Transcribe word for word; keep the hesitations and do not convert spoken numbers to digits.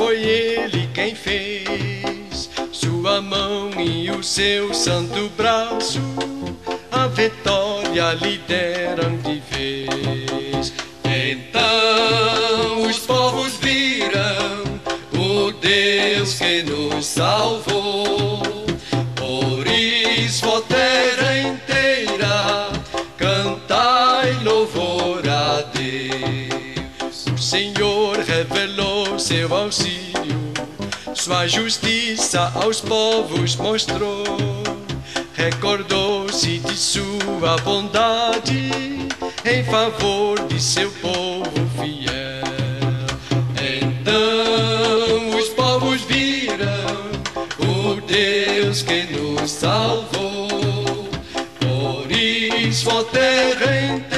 foi Ele quem fez. Sua mão e o seu santo braço a vitória lhe deram de vez. Então os povos viram o Deus que nos salvou. Por isso a terra inteira cantai louvor a Deus. O Senhor revelou seu auxílio, sua justiça aos povos mostrou. Recordou-se de sua bondade em favor de seu povo fiel. Então os povos viram o Deus que nos salvou. Por isso a terra inteira